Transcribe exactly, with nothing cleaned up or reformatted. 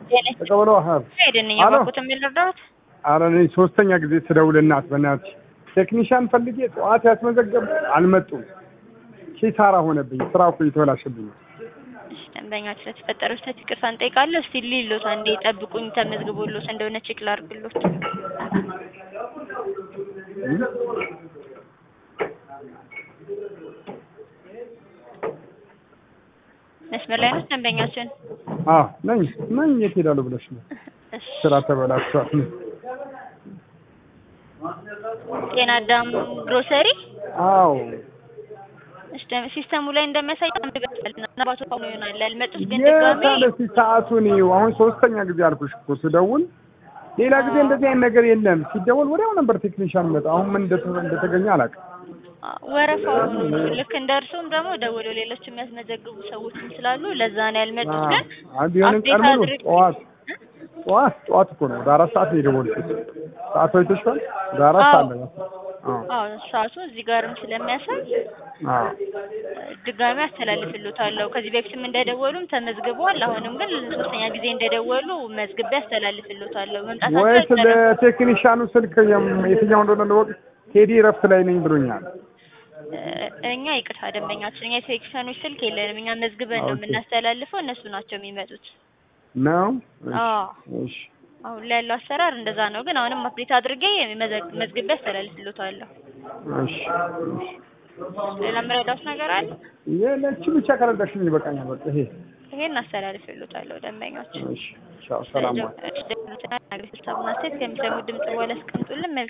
ተቀበለው አሃር ሄደንኛ ባቆተም ይልርዳት አረኔ ሶስተኛ ጊዜ ስደውልናት በእናትሽ ቴክኒሻን ፈልጌ ጧት ያስመዘገብ አልመጡም ኪሳራ ሆነብኝ ስራው እኮ ይተወላሽብኝ ደንበኛች ለተፈጠረው ተትቅርታ እንጠይቃለን እስቲ ሊሎት አንዴ ጠብቁኝ ተመዝግቦሎት እንደሆነ ቼክ ላድርግሎት መስመር ላይ ነው ደንበኛችን አዎ ነኝ ነኝ የት ሄዳለሁ ብለሽ ነው ስራ ተበላሽቷል ጤና አዳም ግሮሰሪ አዎ ሲስተሙ ላይ እንደሚያሳይ ተመዝግበናልና ባቶ ሆኖ ይሆናል አልመጡት ግን ድጋሜ ለሲ ሰዓቱን ይው አሁን ሶስተኛ ጊዜ አልኩሽ እኮ ስደውል ሌላ ጊዜ እንደዚህ አይነት ነገር የለም ሲደውል ወዲያው ነበር ቴክኒሻን መጣ አሁን ምን እንደተገኘ አላውቅም ወረፋው ልክ እንደርሱም ደግሞ ደውለው ሌሎች የሚያስመዘግቡ ሰዎችም ስላሉ ለዛ ነው ያልመጡት ግን አዲዮን ቀርሞ ጠዋት ጠዋት ጠዋት እኮ ነው አራት ሰዓት ነው የደወልኩት ሰዓቱ አይተሽዋል አራት ሰዓት ነው አዎ ሰዓቱ እዚህ ጋርም ስለሚያሳይ አዎ ድጋሚ አስተላልፍልዎታለሁ ከዚህ በፊትም እንደደወሉም ተመዝግበዋል አሁንም ግን ሶስተኛ ጊዜ እንደደወሉ መዝግቤ አስተላልፍልዎታለሁ መምጣታቸው ወይ ስለ ቴክኒሻኑ ስልክ የትኛው እንደሆነ ለወቅ ቴዲ ረፍት ላይ ነኝ ብሎኛል እኛ ይቅርታ ደንበኛችን የቴክኒሻኖች ስልክ የለንም እኛ መዝግበን ነው የምናስተላልፈው እነሱ ናቸው የሚመጡት ነው አዎ እሺ አሁን ላይ ያለው አሰራር እንደዛ ነው ግን አሁንም አፕዴት አድርጌ መዝግቤ አስተላልፍልዎታለሁ እሺ እሺ ሌላ ምረዳት ነገር አለ የለች ብቻ ከረዳሽኝ ይበቃኛል በቃ ይሄ ይሄን አስተላልፍልዎታለሁ ደንበኛችን እሺ ቻው ሰላም ደህና ነኝ ከሚሰሙ ድምጽ በኋላ አስቀምጡልን